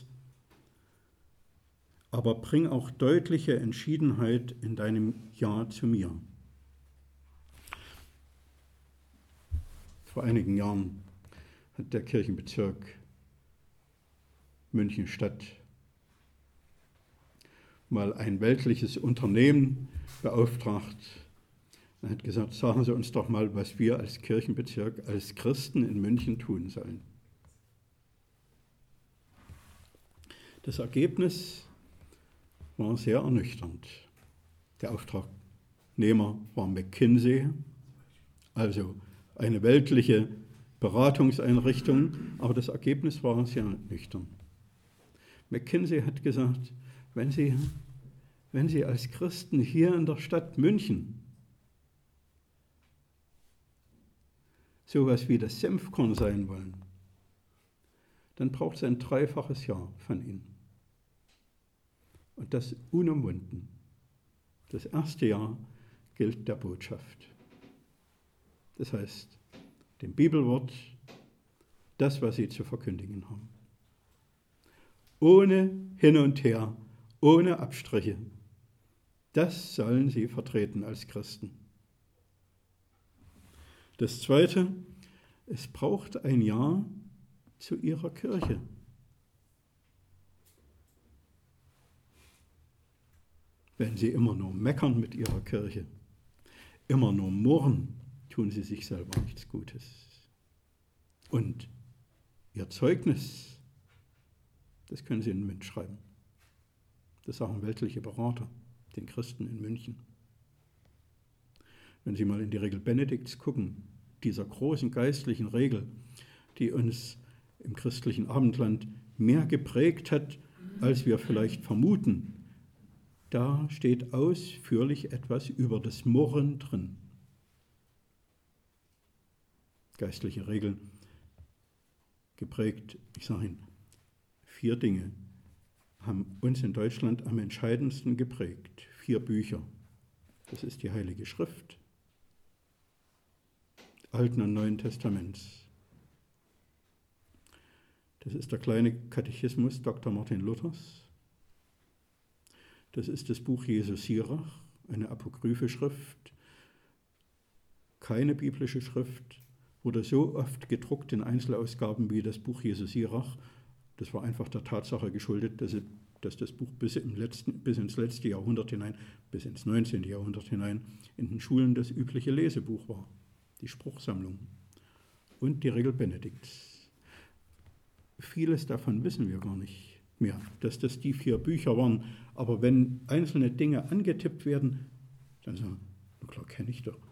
aber bring auch deutliche Entschiedenheit in deinem Ja zu mir. Vor einigen Jahren hat der Kirchenbezirk München-Stadt mal ein weltliches Unternehmen beauftragt. Er hat gesagt, sagen Sie uns doch mal, was wir als Kirchenbezirk, als Christen in München tun sollen. Das Ergebnis war sehr ernüchternd. Der Auftragnehmer war McKinsey, also eine weltliche Beratungseinrichtung, aber das Ergebnis war sehr nüchtern. McKinsey hat gesagt, wenn Sie als Christen hier in der Stadt München sowas wie das Senfkorn sein wollen, dann braucht es ein 3-faches Ja von Ihnen. Und das unumwunden. Das erste Ja gilt der Botschaft. Das heißt, dem Bibelwort, das, was Sie zu verkündigen haben. Ohne Hin und Her, ohne Abstriche. Das sollen Sie vertreten als Christen. Das Zweite, es braucht ein Ja zu Ihrer Kirche. Wenn Sie immer nur meckern mit Ihrer Kirche, immer nur murren, tun Sie sich selber nichts Gutes. Und Ihr Zeugnis, das können Sie in München schreiben. Das sagen weltliche Berater, den Christen in München. Wenn Sie mal in die Regel Benedikts gucken, dieser großen geistlichen Regel, die uns im christlichen Abendland mehr geprägt hat, als wir vielleicht vermuten, da steht ausführlich etwas über das Murren drin. Geistliche Regel geprägt, ich sage Ihnen, 4 Dinge haben uns in Deutschland am entscheidendsten geprägt. 4 Bücher. Das ist die Heilige Schrift, Alten und Neuen Testaments. Das ist der kleine Katechismus Dr. Martin Luthers. Das ist das Buch Jesu Sirach, eine apokryphe Schrift, keine biblische Schrift wurde so oft gedruckt in Einzelausgaben wie das Buch Jesu Sirach. Das war einfach der Tatsache geschuldet, dass das Buch bis ins letzte Jahrhundert hinein, bis ins 19. Jahrhundert hinein in den Schulen das übliche Lesebuch war. Die Spruchsammlung und die Regel Benedikts. Vieles davon wissen wir gar nicht mehr, dass das die 4 Bücher waren. Aber wenn einzelne Dinge angetippt werden, dann sagen wir, na klar, kenne ich doch.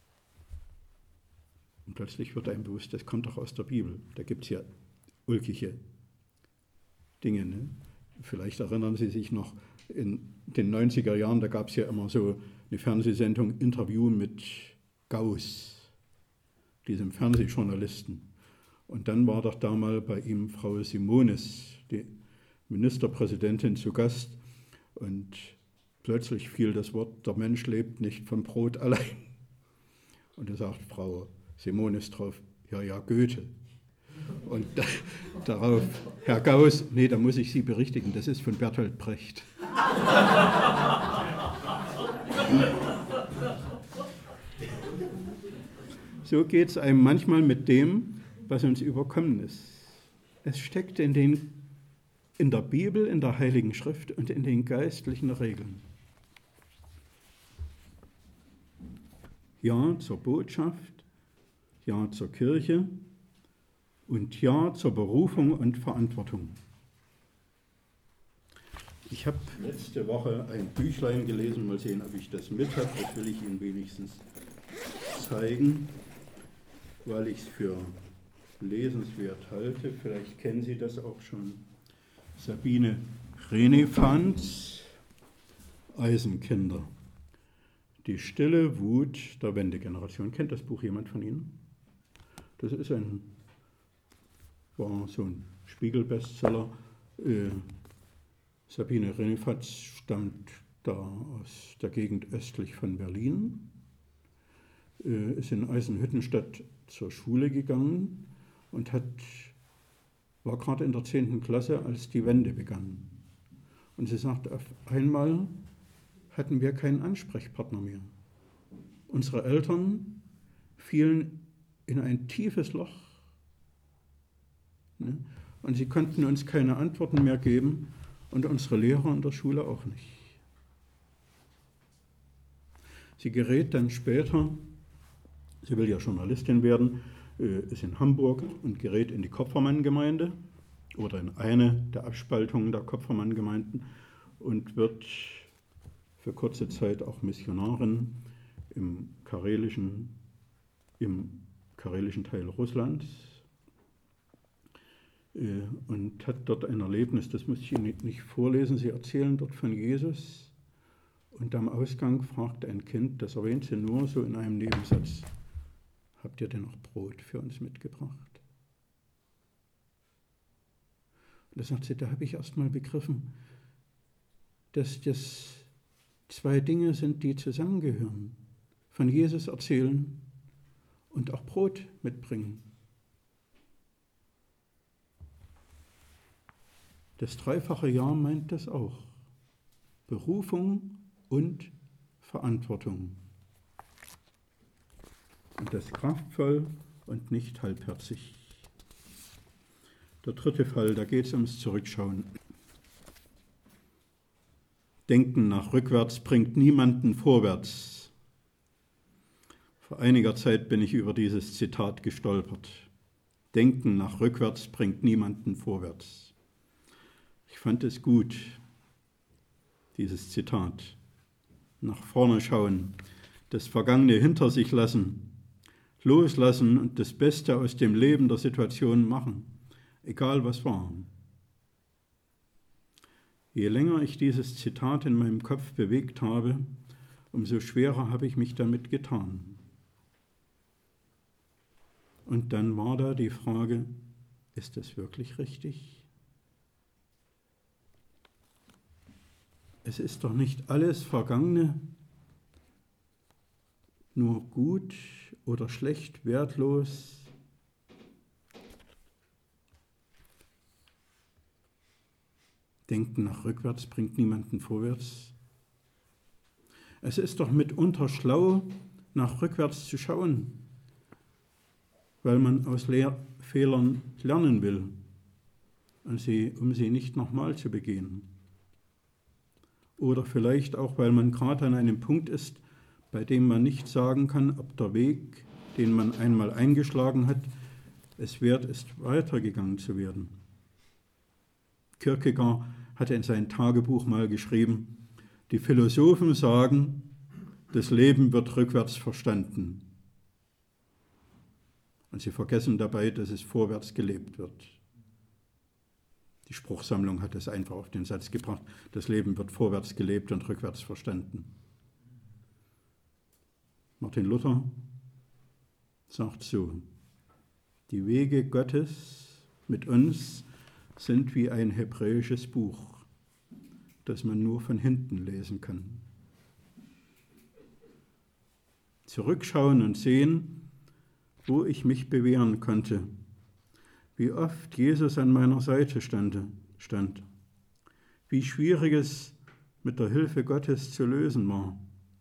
Und plötzlich wird einem bewusst, das kommt doch aus der Bibel. Da gibt es ja ulkige Dinge. Ne? Vielleicht erinnern Sie sich noch, in den 90er Jahren, da gab es ja immer so eine Fernsehsendung, Interview mit Gauss, diesem Fernsehjournalisten. Und dann war doch da mal bei ihm Frau Simonis, die Ministerpräsidentin, zu Gast. Und plötzlich fiel das Wort, der Mensch lebt nicht vom Brot allein. Und da sagt Frau Simonis drauf, ja, Goethe. Und darauf, Herr Gauss, nee, da muss ich Sie berichtigen, das ist von Bertolt Brecht. So geht es einem manchmal mit dem, was uns überkommen ist. Es steckt in der Bibel, in der Heiligen Schrift und in den geistlichen Regeln. Ja zur Botschaft, ja zur Kirche und ja zur Berufung und Verantwortung. Ich habe letzte Woche ein Büchlein gelesen, mal sehen, ob ich das mit habe. Das will ich Ihnen wenigstens zeigen, weil ich es für lesenswert halte. Vielleicht kennen Sie das auch schon. Sabine Renefans, Eisenkinder. Die stille Wut der Wendegeneration. Kennt das Buch jemand von Ihnen? Das ist war so ein Spiegel-Bestseller. Sabine Renefans stammt da aus der Gegend östlich von Berlin, ist in Eisenhüttenstadt zur Schule gegangen und war gerade in der 10. Klasse, als die Wende begann. Und sie sagt, auf einmal hatten wir keinen Ansprechpartner mehr. Unsere Eltern fielen in ein tiefes Loch. Ne? Und sie konnten uns keine Antworten mehr geben und unsere Lehrer in der Schule auch nicht. Sie gerät dann später, sie will ja Journalistin werden, ist in Hamburg und gerät in die Kopfermann-Gemeinde oder in eine der Abspaltungen der Kopfermann-Gemeinden und wird für kurze Zeit auch Missionarin im karelischen Teil Russlands und hat dort ein Erlebnis, das muss ich Ihnen nicht vorlesen, Sie erzählen dort von Jesus und am Ausgang fragt ein Kind, das erwähnt sie nur so in einem Nebensatz, habt ihr denn noch Brot für uns mitgebracht? Und da sagt sie, da habe ich erst mal begriffen, dass das 2 Dinge sind, die zusammengehören. Von Jesus erzählen und auch Brot mitbringen. Das 3-fache Ja meint das auch. Berufung und Verantwortung. Und das kraftvoll und nicht halbherzig. Der 3. Fall, da geht es ums Zurückschauen. Denken nach rückwärts bringt niemanden vorwärts. Vor einiger Zeit bin ich über dieses Zitat gestolpert. Denken nach rückwärts bringt niemanden vorwärts. Ich fand es gut, dieses Zitat. Nach vorne schauen, das Vergangene hinter sich lassen, loslassen und das Beste aus dem Leben der Situation machen, egal was war. Je länger ich dieses Zitat in meinem Kopf bewegt habe, umso schwerer habe ich mich damit getan. Und dann war da die Frage, ist das wirklich richtig? Es ist doch nicht alles Vergangene nur gut oder schlecht, wertlos. Denken nach rückwärts bringt niemanden vorwärts. Es ist doch mitunter schlau, nach rückwärts zu schauen, weil man aus Fehlern lernen will, um sie nicht nochmal zu begehen. Oder vielleicht auch, weil man gerade an einem Punkt ist, bei dem man nicht sagen kann, ob der Weg, den man einmal eingeschlagen hat, es wert ist, weitergegangen zu werden. Kierkegaard hatte in sein Tagebuch mal geschrieben, die Philosophen sagen, das Leben wird rückwärts verstanden. Und sie vergessen dabei, dass es vorwärts gelebt wird. Die Spruchsammlung hat es einfach auf den Satz gebracht, das Leben wird vorwärts gelebt und rückwärts verstanden. Martin Luther sagt so, die Wege Gottes mit uns sind wie ein hebräisches Buch, das man nur von hinten lesen kann. Zurückschauen und sehen, wo ich mich bewähren konnte, wie oft Jesus an meiner Seite stand, wie schwierig es mit der Hilfe Gottes zu lösen war,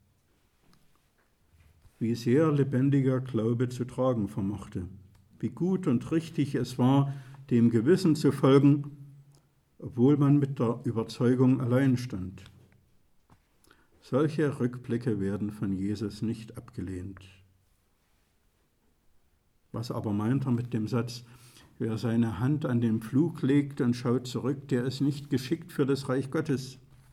wie sehr lebendiger Glaube zu tragen vermochte, wie gut und richtig es war, dem Gewissen zu folgen, obwohl man mit der Überzeugung allein stand. Solche Rückblicke werden von Jesus nicht abgelehnt. Was aber meint er mit dem Satz, wer seine Hand an den Pflug legt und schaut zurück, der ist nicht geschickt für das Reich Gottes?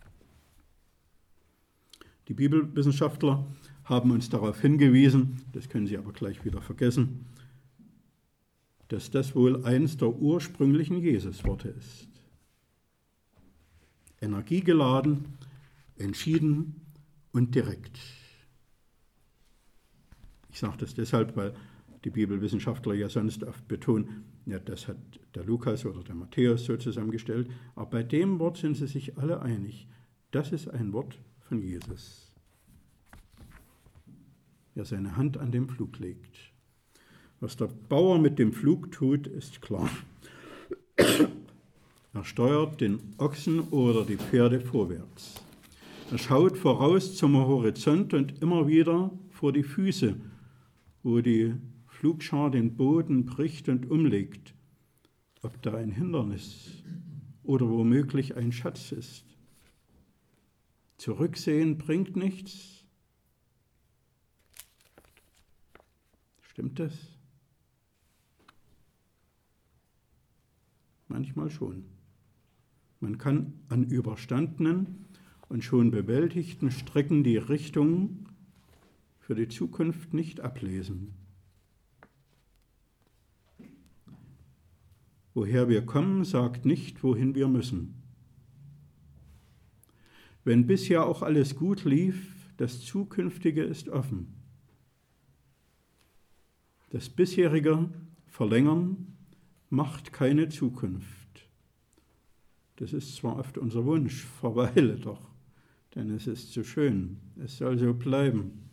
Die Bibelwissenschaftler haben uns darauf hingewiesen, das können Sie aber gleich wieder vergessen, dass das wohl eins der ursprünglichen Jesusworte ist. Energiegeladen, entschieden und direkt. Ich sage das deshalb, weil die Bibelwissenschaftler ja sonst oft betonen, ja, das hat der Lukas oder der Matthäus so zusammengestellt, aber bei dem Wort sind sie sich alle einig. Das ist ein Wort von Jesus. Wer seine Hand an den Pflug legt. Was der Bauer mit dem Pflug tut, ist klar. Er steuert den Ochsen oder die Pferde vorwärts. Er schaut voraus zum Horizont und immer wieder vor die Füße, wo die Pflugschar den Boden bricht und umlegt, ob da ein Hindernis oder womöglich ein Schatz ist. Zurücksehen bringt nichts. Stimmt das? Manchmal schon. Man kann an überstandenen und schon bewältigten Strecken die Richtung für die Zukunft nicht ablesen. Woher wir kommen, sagt nicht, wohin wir müssen. Wenn bisher auch alles gut lief, das Zukünftige ist offen. Das bisherige Verlängern macht keine Zukunft. Das ist zwar oft unser Wunsch, verweile doch, denn es ist so schön, es soll so bleiben.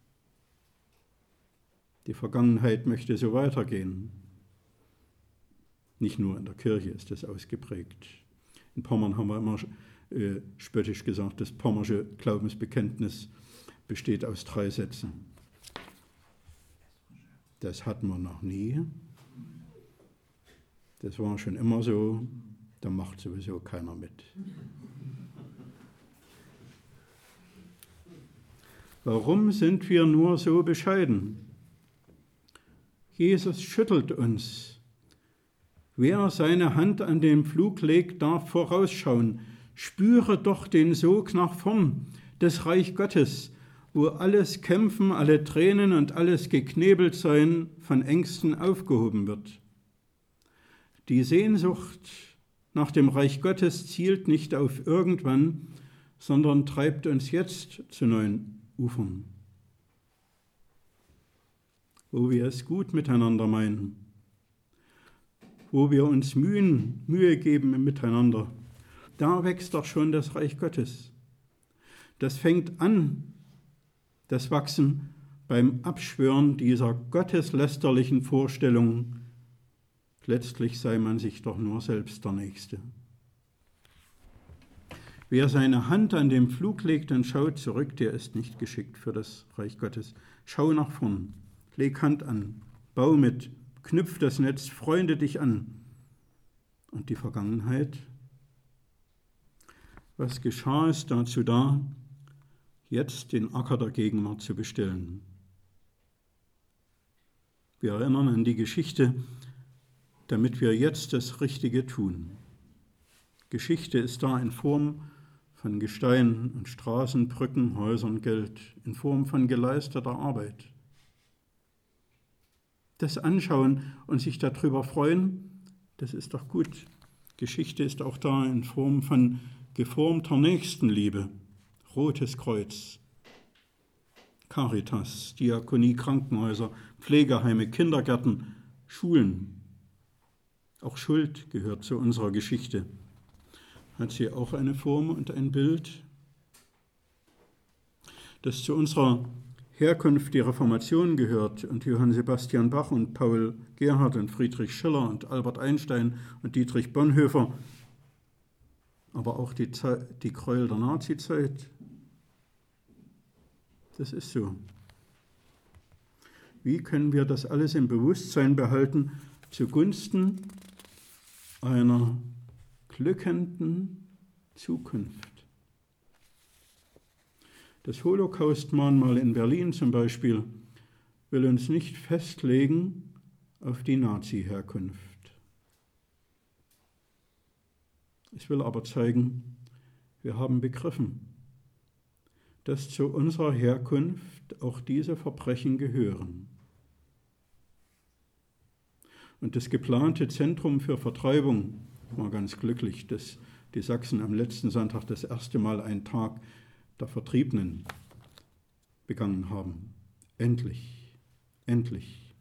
Die Vergangenheit möchte so weitergehen. Nicht nur in der Kirche ist das ausgeprägt. In Pommern haben wir immer spöttisch gesagt, das pommersche Glaubensbekenntnis besteht aus 3 Sätzen. Das hatten wir noch nie. Das war schon immer so, da macht sowieso keiner mit. Warum sind wir nur so bescheiden? Jesus schüttelt uns. Wer seine Hand an den Pflug legt, darf vorausschauen. Spüre doch den Sog nach vorn, das Reich Gottes, wo alles Kämpfen, alle Tränen und alles Geknebeltsein von Ängsten aufgehoben wird. Die Sehnsucht nach dem Reich Gottes zielt nicht auf irgendwann, sondern treibt uns jetzt zu neuen Ufern, wo wir es gut miteinander meinen, wo wir uns Mühe geben im Miteinander. Da wächst doch schon das Reich Gottes. Das fängt an, das Wachsen, beim Abschwören dieser gotteslästerlichen Vorstellung, letztlich sei man sich doch nur selbst der Nächste. Wer seine Hand an den Pflug legt und schaut zurück, der ist nicht geschickt für das Reich Gottes. Schau nach vorn, leg Hand an, bau mit, knüpf das Netz, freunde dich an. Und die Vergangenheit? Was geschah, ist dazu da, jetzt den Acker der Gegenwart zu bestellen. Wir erinnern an die Geschichte, damit wir jetzt das Richtige tun. Geschichte ist da in Form von Gestein und Straßen, Brücken, Häusern, Geld, in Form von geleisteter Arbeit. Das anschauen und sich darüber freuen, das ist doch gut. Geschichte ist auch da in Form von geformter Nächstenliebe, Rotes Kreuz, Caritas, Diakonie, Krankenhäuser, Pflegeheime, Kindergärten, Schulen. Auch Schuld gehört zu unserer Geschichte. Hat sie auch eine Form und ein Bild? Das zu unserer Herkunft die Reformation gehört und Johann Sebastian Bach und Paul Gerhardt und Friedrich Schiller und Albert Einstein und Dietrich Bonhoeffer, aber auch die Gräuel der Nazizeit. Das ist so. Wie können wir das alles im Bewusstsein behalten zugunsten einer glückenden Zukunft? Das Holocaust-Mahnmal in Berlin zum Beispiel will uns nicht festlegen auf die Nazi-Herkunft. Es will aber zeigen, wir haben begriffen, dass zu unserer Herkunft auch diese Verbrechen gehören. Und das geplante Zentrum für Vertreibung, ich war ganz glücklich, dass die Sachsen am letzten Sonntag das erste Mal einen Tag der Vertriebenen begangen haben. Endlich, endlich.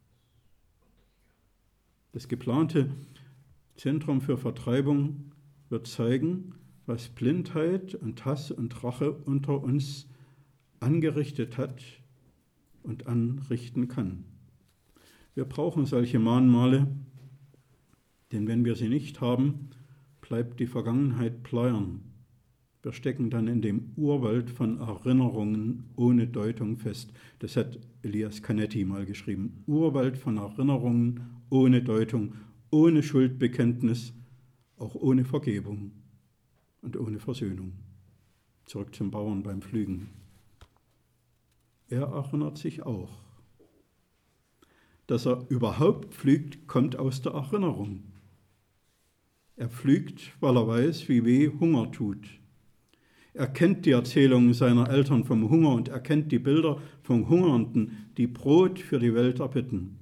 Das geplante Zentrum für Vertreibung wird zeigen, was Blindheit und Hass und Rache unter uns angerichtet hat und anrichten kann. Wir brauchen solche Mahnmale, denn wenn wir sie nicht haben, bleibt die Vergangenheit bleiern. Wir stecken dann in dem Urwald von Erinnerungen ohne Deutung fest. Das hat Elias Canetti mal geschrieben. Urwald von Erinnerungen ohne Deutung, ohne Schuldbekenntnis, auch ohne Vergebung und ohne Versöhnung. Zurück zum Bauern beim Pflügen. Er erinnert sich auch. Dass er überhaupt pflügt, kommt aus der Erinnerung. Er pflügt, weil er weiß, wie weh Hunger tut. Er kennt die Erzählungen seiner Eltern vom Hunger und er kennt die Bilder von Hungernden, die Brot für die Welt erbitten.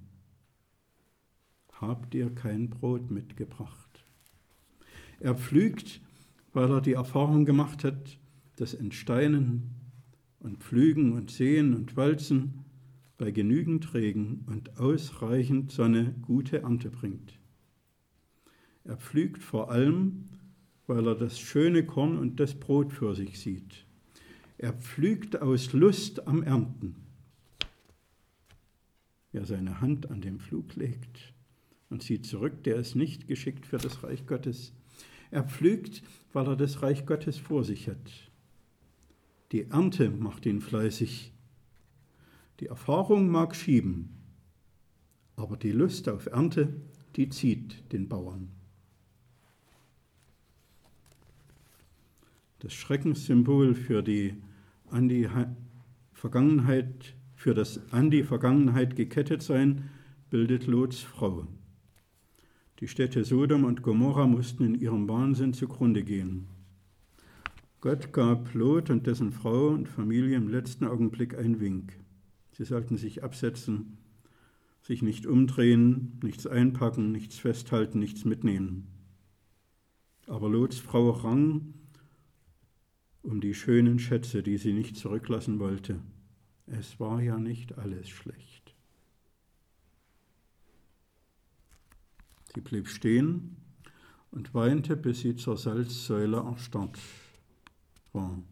Habt ihr kein Brot mitgebracht? Er pflügt, weil er die Erfahrung gemacht hat, dass Entsteinen und Pflügen und Säen und Walzen bei genügend Regen und ausreichend Sonne gute Ernte bringt. Er pflügt vor allem, weil er das schöne Korn und das Brot für sich sieht. Er pflügt aus Lust am Ernten. Wer seine Hand an den Pflug legt und sieht zurück, der ist nicht geschickt für das Reich Gottes. Er pflügt, weil er das Reich Gottes vor sich hat. Die Ernte macht ihn fleißig. Die Erfahrung mag schieben, aber die Lust auf Ernte, die zieht den Bauern. Das Schreckenssymbol für das an die Vergangenheit gekettet sein, bildet Lots Frau. Die Städte Sodom und Gomorra mussten in ihrem Wahnsinn zugrunde gehen. Gott gab Lot und dessen Frau und Familie im letzten Augenblick einen Wink. Sie sollten sich absetzen, sich nicht umdrehen, nichts einpacken, nichts festhalten, nichts mitnehmen. Aber Lots Frau rang um die schönen Schätze, die sie nicht zurücklassen wollte. Es war ja nicht alles schlecht. Sie blieb stehen und weinte, bis sie zur Salzsäule erstarrt war.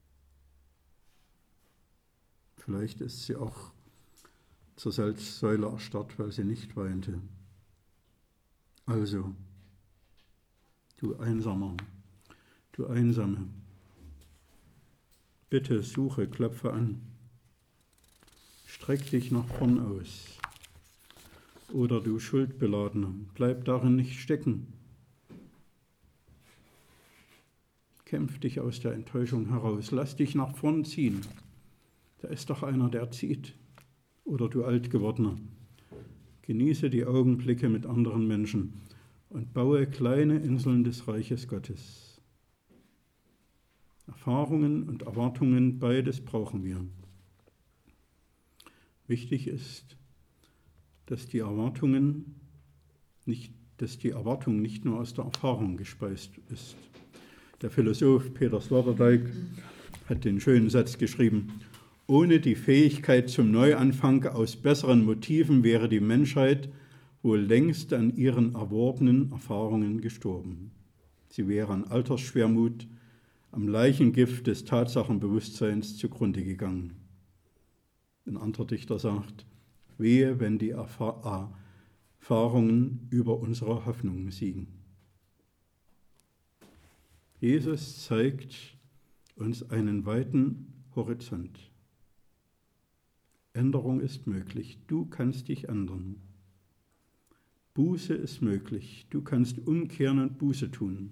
Vielleicht ist sie auch zur Salzsäule erstarrt, weil sie nicht weinte. Also, du Einsamer, du Einsame, bitte suche, klopfe an. streck dich nach vorn aus. Oder du Schuldbeladener, bleib darin nicht stecken. Kämpf dich aus der Enttäuschung heraus, lass dich nach vorn ziehen. Da ist doch einer, der zieht. Oder du Altgewordener, genieße die Augenblicke mit anderen Menschen und baue kleine Inseln des Reiches Gottes. Erfahrungen und Erwartungen, beides brauchen wir. Wichtig ist, dass die Erwartung nicht nur aus der Erfahrung gespeist ist. Der Philosoph Peter Sloterdijk hat den schönen Satz geschrieben: Ohne die Fähigkeit zum Neuanfang aus besseren Motiven wäre die Menschheit wohl längst an ihren erworbenen Erfahrungen gestorben. Sie wäre an Altersschwermut, am Leichengift des Tatsachenbewusstseins zugrunde gegangen. Ein anderer Dichter sagt: Wehe, wenn die Erfahrungen über unsere Hoffnungen siegen. Jesus zeigt uns einen weiten Horizont. Änderung ist möglich, du kannst dich ändern. Buße ist möglich, du kannst umkehren und Buße tun.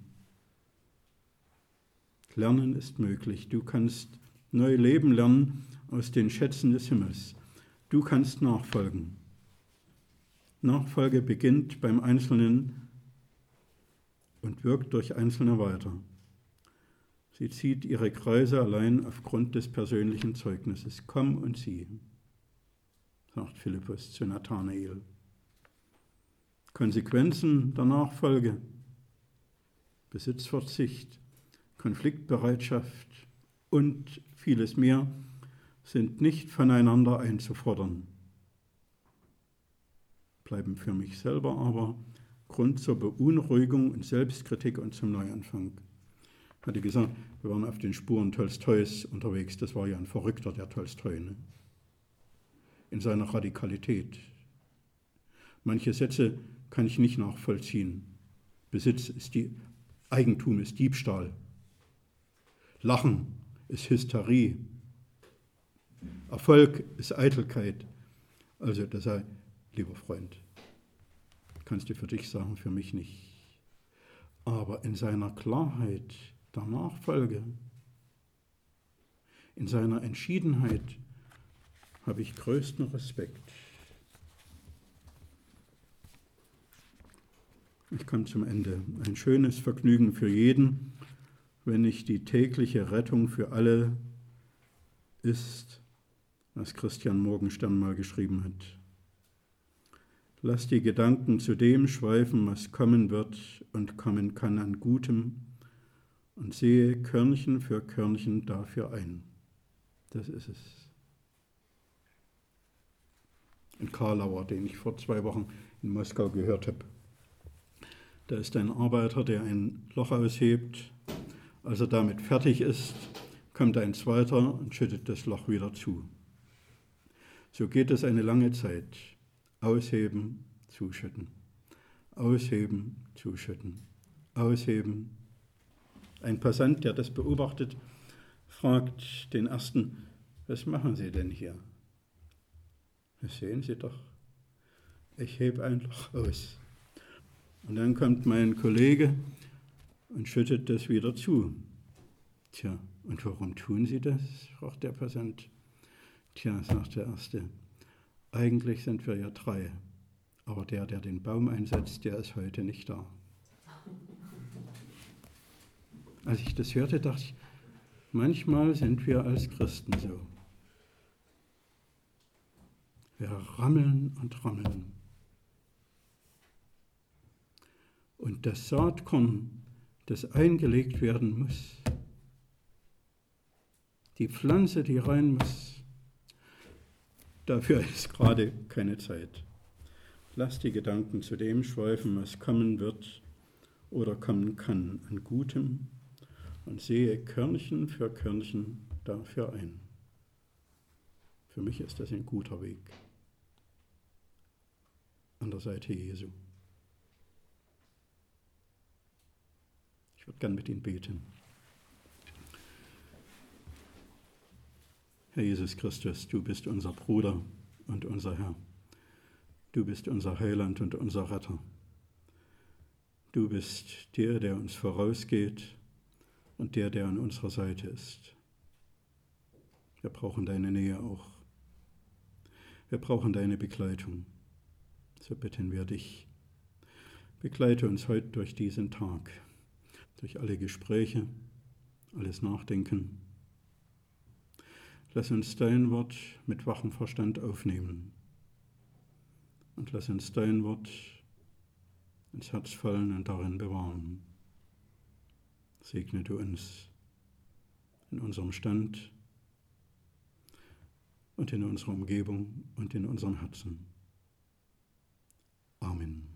Lernen ist möglich, du kannst neu leben lernen aus den Schätzen des Himmels. Du kannst nachfolgen. Nachfolge beginnt beim Einzelnen und wirkt durch Einzelne weiter. Sie zieht ihre Kreise allein aufgrund des persönlichen Zeugnisses. Komm und sieh, sagt Philippus zu Nathanael. Konsequenzen der Nachfolge, Besitzverzicht, Konfliktbereitschaft und vieles mehr sind nicht voneinander einzufordern, bleiben für mich selber aber Grund zur Beunruhigung und Selbstkritik und zum Neuanfang. Ich hatte gesagt, wir waren auf den Spuren Tolstois unterwegs. Das war ja ein Verrückter, der Tolstoi, ne? In seiner Radikalität. Manche Sätze kann ich nicht nachvollziehen. Eigentum ist Diebstahl. Lachen ist Hysterie. Erfolg ist Eitelkeit. Also das sei, lieber Freund, kannst du für dich sagen, für mich nicht. Aber in seiner Klarheit der Nachfolge, in seiner Entschiedenheit habe ich größten Respekt. Ich komme zum Ende. Ein schönes Vergnügen für jeden, wenn nicht die tägliche Rettung für alle ist, was Christian Morgenstern mal geschrieben hat. Lass die Gedanken zu dem schweifen, was kommen wird und kommen kann an Gutem, und sehe Körnchen für Körnchen dafür ein. Das ist es. Ein Karlauer, den ich vor 2 Wochen in Moskau gehört habe. Da ist ein Arbeiter, der ein Loch aushebt. Als er damit fertig ist, kommt ein zweiter und schüttet das Loch wieder zu. So geht es eine lange Zeit. Ausheben, zuschütten. Ausheben, zuschütten. Ausheben. Ein Passant, der das beobachtet, fragt den Ersten: Was machen Sie denn hier? Das sehen Sie doch. Ich hebe ein Loch aus. Und dann kommt mein Kollege und schüttet das wieder zu. Tja, und warum tun Sie das? Fragt der Passant. Tja, sagt der Erste, eigentlich sind wir ja 3, aber der den Baum einsetzt, der ist heute nicht da. Als ich das hörte, dachte ich, manchmal sind wir als Christen so. Wir rammeln und rammeln. Und das Saatkorn, das eingelegt werden muss, die Pflanze, die rein muss, dafür ist gerade keine Zeit. Lass die Gedanken zu dem schweifen, was kommen wird oder kommen kann an Gutem, und sehe Körnchen für Körnchen dafür ein. Für mich ist das ein guter Weg an der Seite Jesu. Ich würde gern mit Ihnen beten. Herr Jesus Christus, du bist unser Bruder, und unser Herr. Du bist unser Heiland und unser Retter. Du bist der uns vorausgeht und der an unserer Seite ist. Wir brauchen deine Nähe auch. Wir brauchen deine Begleitung. So bitten wir dich. Begleite uns heute durch diesen Tag, durch alle Gespräche, alles Nachdenken. Lass uns dein Wort mit wachem Verstand aufnehmen und lass uns dein Wort ins Herz fallen und darin bewahren. Segne du uns in unserem Stand und in unserer Umgebung und in unserem Herzen. Amen.